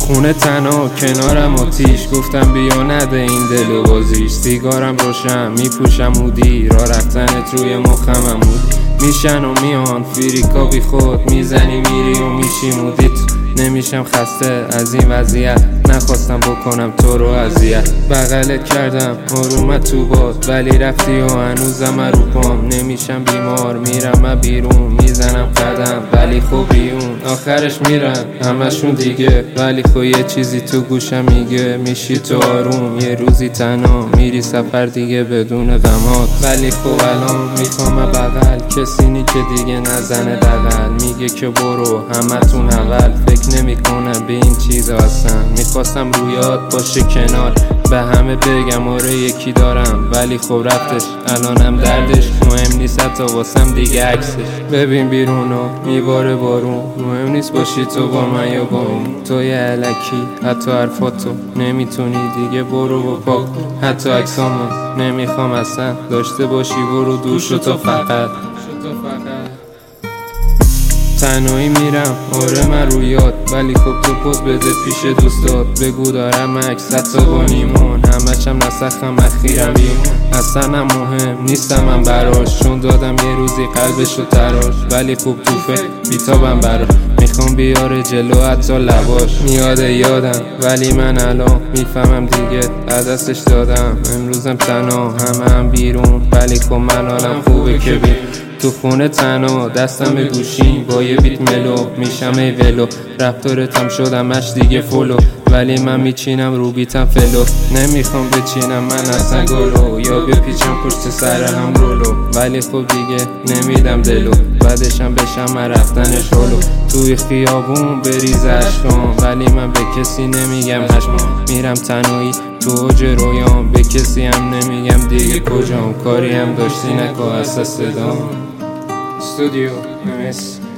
خونه تنها کنارم آتیش، گفتم بیا نده این دلو بازیش. سیگارم روشن میپوشم هودی، را رفتنت روی مخم عمودی. میشن و میان فریکا بی خود، میزنی میری و میشی مودیت. نمیشم خسته از این وضعیت، نخواستم بکنم تو رو اذیت. بغلت کردم آرومت تو باد، ولی رفتی و هنوزم رو پام. نمیشم بیمار میرم بیرون، میزنم قدم ولی خوبیون. آخرش میرن همشون دیگه، ولی خب یه چیزی تو گوشم میگه میشی تو آروم. یه روزی تنها میری سفر دیگه بدون غمات، ولی خب الان میخوام بغل کسی نی که دیگه نزنه دغل. میگه که برو همتون اول، فکر نمیکنه به این چیزا اصلا. میخواستم رویات باشه کنار، به همه بگم آره یکی دارم، ولی خب رفتش الانم دردش. مهم نیست حتی واسم دیگه عکسش. ببین بیرونو میباره بارون، مهم نیست باشی تو با من یا با اون. تو یه علکی حتی حرفاتو نمیتونی دیگه برو و پاک. حتی عکسامو نمیخوام اصلا داشته باشی، برو دوشو تو فقط. تنهایی میرم آره من رو یاد، ولی خب تو پوز بده پیش دوستات. بگو دارم عکس حتی با نیمون، همشم نسخم اخیرم بیمون. اصلا مهم نیستم من براش، چون دادم یه روزی قلبشو تراش. ولی خوب تو فکر بیتابم براش، میخوام بیاره جلو حتی لباش. میاده یادم ولی من الان میفهمم دیگه از دستش دادم. امروزم تنها هم بیرون، ولی خب من حالم خوبه که بی تو خونه تنها دستم به گوشیم با یه بیت ملو. میشم ای ولو رفتارتم شدمش دیگه فولو، ولی من میچینم رو بیتم فلو. نمیخوام بچینم من اصلا گلو، یا بپیچم پشت سر هم رولو. ولی خب دیگه نمیدم دلو، بعدشم بشم من رفتنش هولو. توی خیابون بریز عشقام، ولی من به کسی نمیگم هشمام. میرم تنهایی تو اوج رویام، به کسی هم نمیگم دیگه کجام. کاری هم داشتی نکن اساس صدام. استودیو MS